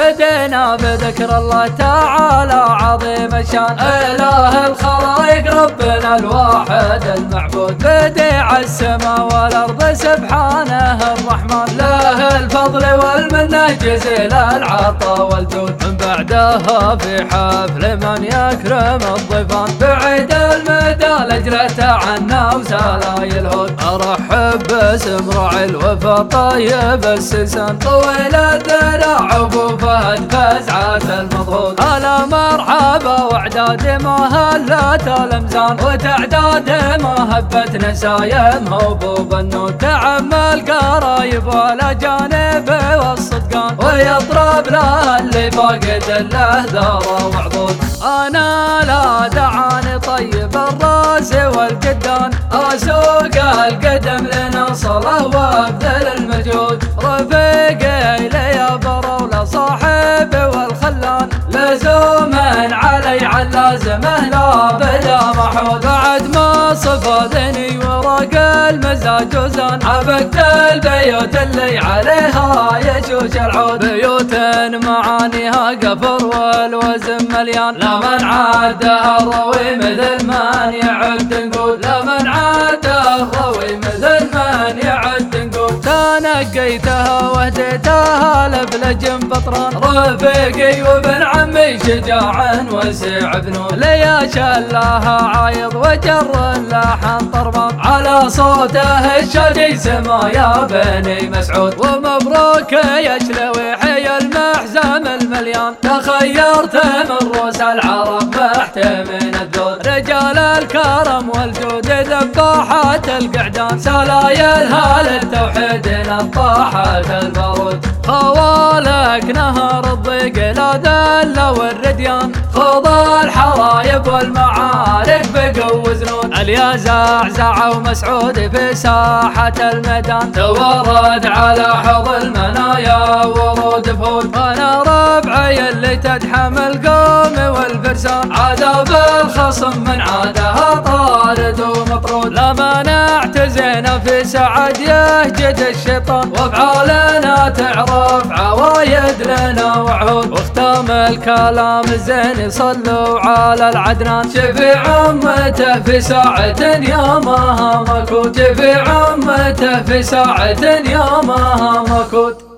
بدينا بذكر الله تعالى عظيم الشان، إله الخلائق ربنا الواحد المعبود، بديع السماء والأرض سبحانه الرحمن، له الفضل والمنة جزيل العطا والجود، من بعدها في حفل من يكرم الضيفان، بعيد المدى لجلته عنا وسلاي الهود، أرحب باسم راعي الوفا طيب السسان، طويل الذراع ابو فهد فزعة المضغوط، هلا مرحبا واعداد مهلة الامزان، وتعداد مهبة نسايم هبوب النود، تعمل قرايب والاجانب والصدقان، ويضرب له اللي فاقد له ذره وعضود، انا لا دعاني طيب الراس والقدان، اسوق القدم لنوصله وابذل المجهود، رفيقي لي برا صاحب والخلان، لزوما علي علازمه لا بلا محمود، بعد ما صفدني ورق المزاج وزان، عبقت البيوت اللي عليها يشوش العود، بيوت معانيها قفر والوزن مليان، لا من عادها الروي مثل من يعد نقود، لا من عادها الروي مثل من يعد نقود، تنقيتها وهديتها لفلج بطران، رفيقي وابن عمي شجاع وسيع بنون، ليا شلاها عايض وجر اللحن طربان، على صوته الشدي سما يا بني مسعود، ومبروك يا شلوي حي المحزم المليان، تخيرت من رؤوس العرب محتمين الذود، رجال الكرم والجود ذباحات القعدان، سلايلها للتوحيد نطاحات البارود، خوالك نهر الضيق لا ذل والرديان، خوض الحرايب والمعارك بقو زنون، اليا زعزع ومسعود في ساحة الميدان، توارد على حوض المنايا ورود فود، وانا ربعي اللي تدحم القوم والفرسان، عذاب الخصم من عادها طارد ومطرود، لما نعتزينا في سعد يهجد الشيطان، وافعالنا تعرف عوايد لنا وعود، واختام الكلام الزين صلوا على العدنان، شفيع امته في ساعة يا ما مكود، شفيع امته في ساعة يا ما مكود.